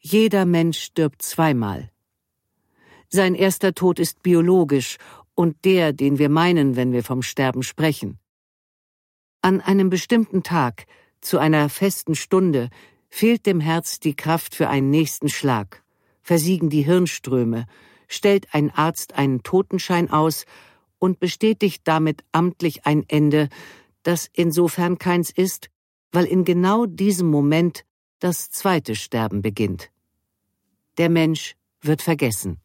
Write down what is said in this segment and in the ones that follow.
Jeder Mensch stirbt zweimal. Sein erster Tod ist biologisch und der, den wir meinen, wenn wir vom Sterben sprechen. An einem bestimmten Tag, zu einer festen Stunde, fehlt dem Herz die Kraft für einen nächsten Schlag, versiegen die Hirnströme, stellt ein Arzt einen Totenschein aus und bestätigt damit amtlich ein Ende, das insofern keins ist, weil in genau diesem Moment das zweite Sterben beginnt. Der Mensch wird vergessen.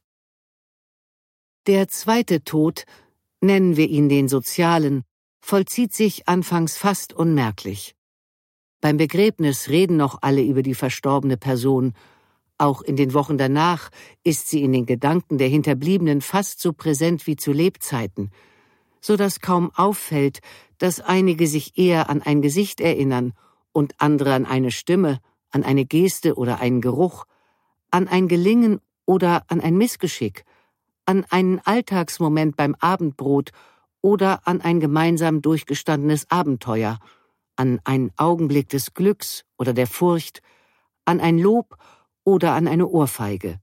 Der zweite Tod, nennen wir ihn den sozialen, vollzieht sich anfangs fast unmerklich. Beim Begräbnis reden noch alle über die verstorbene Person. Auch in den Wochen danach ist sie in den Gedanken der Hinterbliebenen fast so präsent wie zu Lebzeiten, so dass kaum auffällt, dass einige sich eher an ein Gesicht erinnern und andere an eine Stimme, an eine Geste oder einen Geruch, an ein Gelingen oder an ein Missgeschick, an einen Alltagsmoment beim Abendbrot oder an ein gemeinsam durchgestandenes Abenteuer, an einen Augenblick des Glücks oder der Furcht, an ein Lob oder an eine Ohrfeige.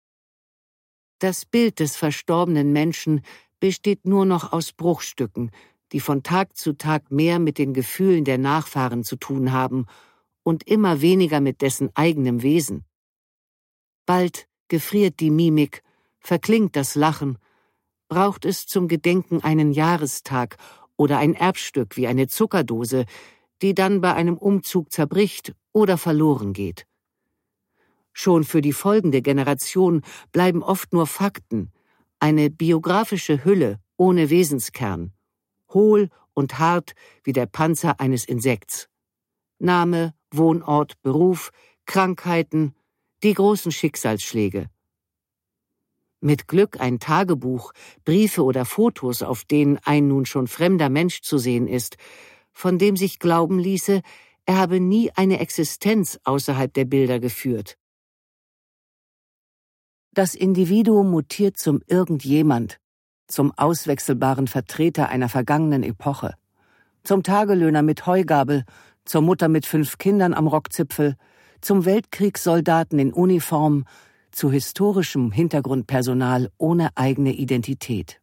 Das Bild des verstorbenen Menschen besteht nur noch aus Bruchstücken, die von Tag zu Tag mehr mit den Gefühlen der Nachfahren zu tun haben und immer weniger mit dessen eigenem Wesen. Bald gefriert die Mimik, verklingt das Lachen, braucht es zum Gedenken einen Jahrestag oder ein Erbstück wie eine Zuckerdose, die dann bei einem Umzug zerbricht oder verloren geht. Schon für die folgende Generation bleiben oft nur Fakten, eine biografische Hülle ohne Wesenskern, hohl und hart wie der Panzer eines Insekts. Name, Wohnort, Beruf, Krankheiten, die großen Schicksalsschläge. Mit Glück ein Tagebuch, Briefe oder Fotos, auf denen ein nun schon fremder Mensch zu sehen ist, von dem sich glauben ließe, er habe nie eine Existenz außerhalb der Bilder geführt. Das Individuum mutiert zum Irgendjemand, zum auswechselbaren Vertreter einer vergangenen Epoche, zum Tagelöhner mit Heugabel, zur Mutter mit 5 Kindern am Rockzipfel, zum Weltkriegssoldaten in Uniform, zu historischem Hintergrundpersonal ohne eigene Identität.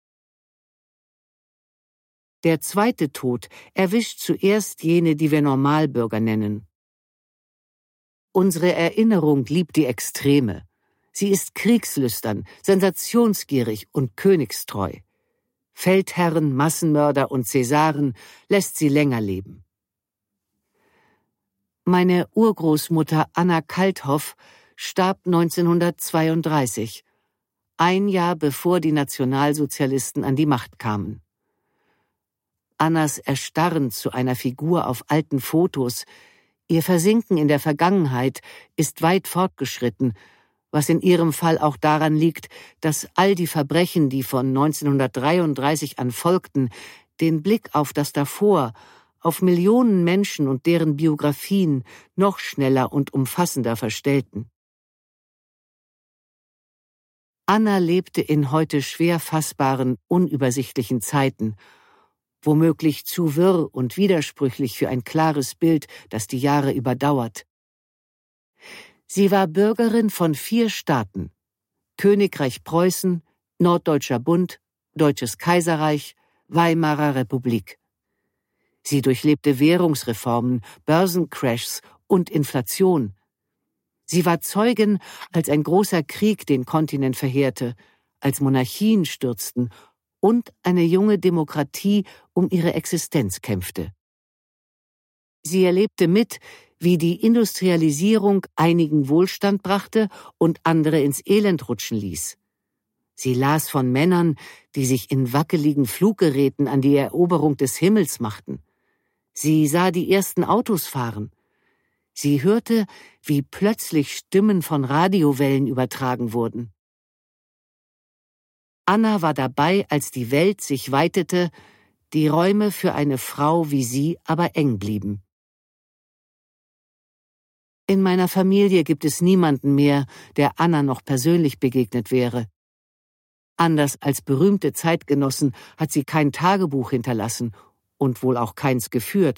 Der zweite Tod erwischt zuerst jene, die wir Normalbürger nennen. Unsere Erinnerung liebt die Extreme. Sie ist kriegslüstern, sensationsgierig und königstreu. Feldherren, Massenmörder und Cäsaren lässt sie länger leben. Meine Urgroßmutter Anna Kalthoff starb 1932, ein Jahr bevor die Nationalsozialisten an die Macht kamen. Annas Erstarren zu einer Figur auf alten Fotos, ihr Versinken in der Vergangenheit ist weit fortgeschritten, was in ihrem Fall auch daran liegt, dass all die Verbrechen, die von 1933 an folgten, den Blick auf das Davor, auf Millionen Menschen und deren Biografien noch schneller und umfassender verstellten. Anna lebte in heute schwer fassbaren, unübersichtlichen Zeiten, womöglich zu wirr und widersprüchlich für ein klares Bild, das die Jahre überdauert. Sie war Bürgerin von 4 Staaten: Königreich Preußen, Norddeutscher Bund, Deutsches Kaiserreich, Weimarer Republik. Sie durchlebte Währungsreformen, Börsencrashs und Inflation. Sie war Zeugin, als ein großer Krieg den Kontinent verheerte, als Monarchien stürzten und eine junge Demokratie um ihre Existenz kämpfte. Sie erlebte mit, wie die Industrialisierung einigen Wohlstand brachte und andere ins Elend rutschen ließ. Sie las von Männern, die sich in wackeligen Fluggeräten an die Eroberung des Himmels machten. Sie sah die ersten Autos fahren. Sie hörte, wie plötzlich Stimmen von Radiowellen übertragen wurden. Anna war dabei, als die Welt sich weitete, die Räume für eine Frau wie sie aber eng blieben. In meiner Familie gibt es niemanden mehr, der Anna noch persönlich begegnet wäre. Anders als berühmte Zeitgenossen hat sie kein Tagebuch hinterlassen und wohl auch keins geführt,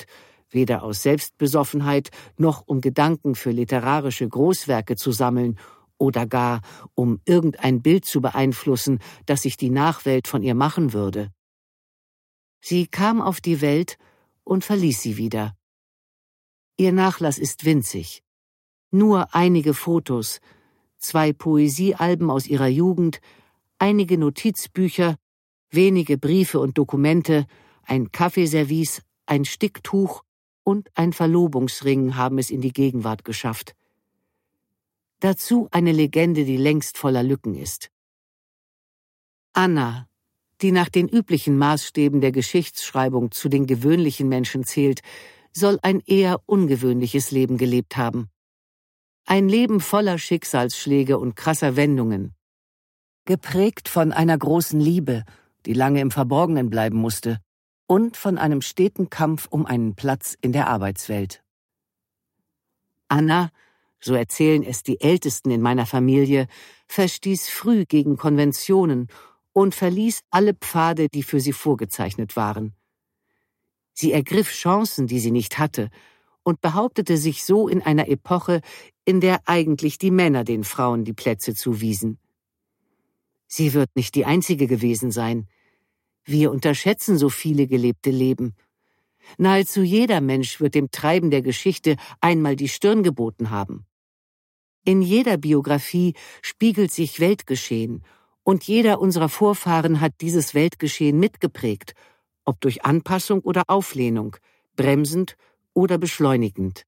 weder aus Selbstbesoffenheit noch um Gedanken für literarische Großwerke zu sammeln oder gar um irgendein Bild zu beeinflussen, das sich die Nachwelt von ihr machen würde. Sie kam auf die Welt und verließ sie wieder. Ihr Nachlass ist winzig. Nur einige Fotos, 2 Poesiealben aus ihrer Jugend, einige Notizbücher, wenige Briefe und Dokumente, ein Kaffeeservice, ein Sticktuch und ein Verlobungsring haben es in die Gegenwart geschafft. Dazu eine Legende, die längst voller Lücken ist. Anna, die nach den üblichen Maßstäben der Geschichtsschreibung zu den gewöhnlichen Menschen zählt, soll ein eher ungewöhnliches Leben gelebt haben. Ein Leben voller Schicksalsschläge und krasser Wendungen. Geprägt von einer großen Liebe, die lange im Verborgenen bleiben musste, und von einem steten Kampf um einen Platz in der Arbeitswelt. Anna, so erzählen es die Ältesten in meiner Familie, verstieß früh gegen Konventionen und verließ alle Pfade, die für sie vorgezeichnet waren. Sie ergriff Chancen, die sie nicht hatte, und behauptete sich so in einer Epoche, in der eigentlich die Männer den Frauen die Plätze zuwiesen. Sie wird nicht die einzige gewesen sein. Wir unterschätzen so viele gelebte Leben. Nahezu jeder Mensch wird dem Treiben der Geschichte einmal die Stirn geboten haben. In jeder Biografie spiegelt sich Weltgeschehen, und jeder unserer Vorfahren hat dieses Weltgeschehen mitgeprägt, ob durch Anpassung oder Auflehnung, bremsend oder beschleunigend.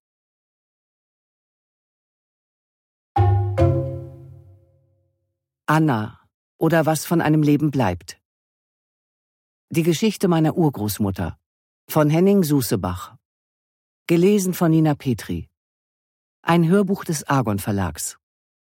Anna, oder was von einem Leben bleibt. Die Geschichte meiner Urgroßmutter von Henning Susebach. Gelesen von Nina Petri. Ein Hörbuch des Argon Verlags.